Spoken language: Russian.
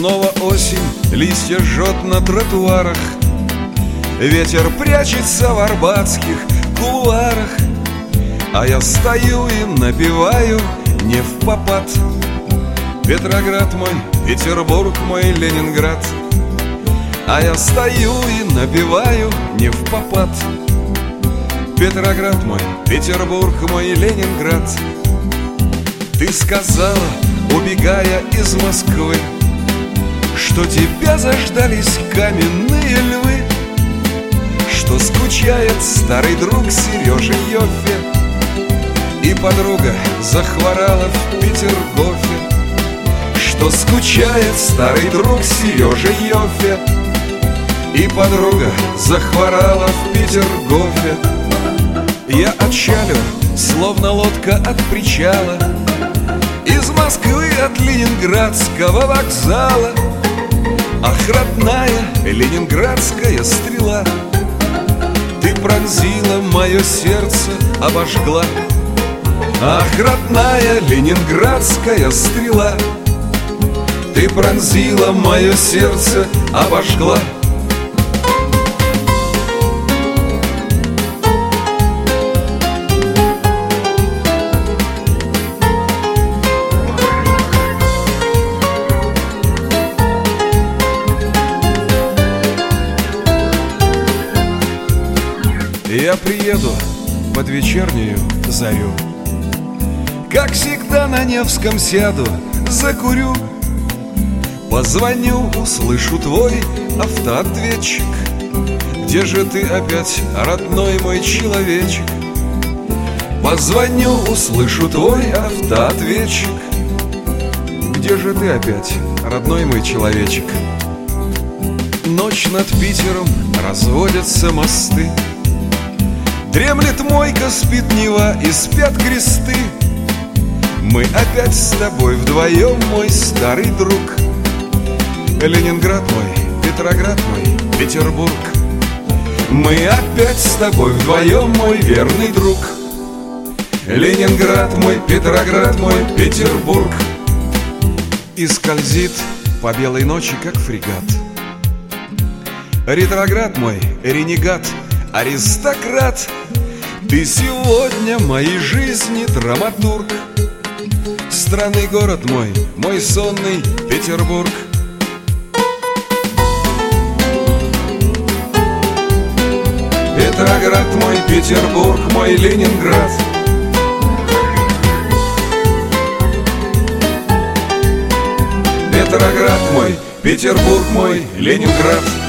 Снова осень, листья жжет на тротуарах, ветер прячется в арбатских кулуарах, а я стою и напеваю не впопад: Петроград мой, Петербург мой, Ленинград. А я стою и напеваю не впопад: Петроград мой, Петербург мой, Ленинград. Ты сказала, убегая из Москвы, что тебя заждались каменные львы, что скучает старый друг Сережа Йоффе, и подруга захворала в Петергофе. Что скучает старый друг Сережа Йоффе, и подруга захворала в Петергофе. Я отчалю, словно лодка от причала, из Москвы от Ленинградского вокзала. Ах, родная ленинградская стрела, ты пронзила мое сердце, обожгла. Ах, родная ленинградская стрела, ты пронзила мое сердце, обожгла. Я приеду под вечернюю зарю, как всегда на Невском сяду, закурю, позвоню, услышу твой автоответчик: где же ты опять, родной мой человечек? Позвоню, услышу твой автоответчик: где же ты опять, родной мой человечек? Ночь над Питером, разводятся мосты, дремлет мойка, спит Нева и спят кресты. Мы опять с тобой вдвоем, мой старый друг. Ленинград мой, Петроград мой, Петербург. Мы опять с тобой вдвоем, мой верный друг. Ленинград мой, Петроград мой, Петербург. И скользит по белой ночи, как фрегат. Ретроград мой, ренегат, аристократ, ты сегодня моей жизни драматург. Странный город мой, мой сонный Петербург. Петроград мой, Петербург мой, Ленинград. Петроград мой, Петербург мой, Ленинград.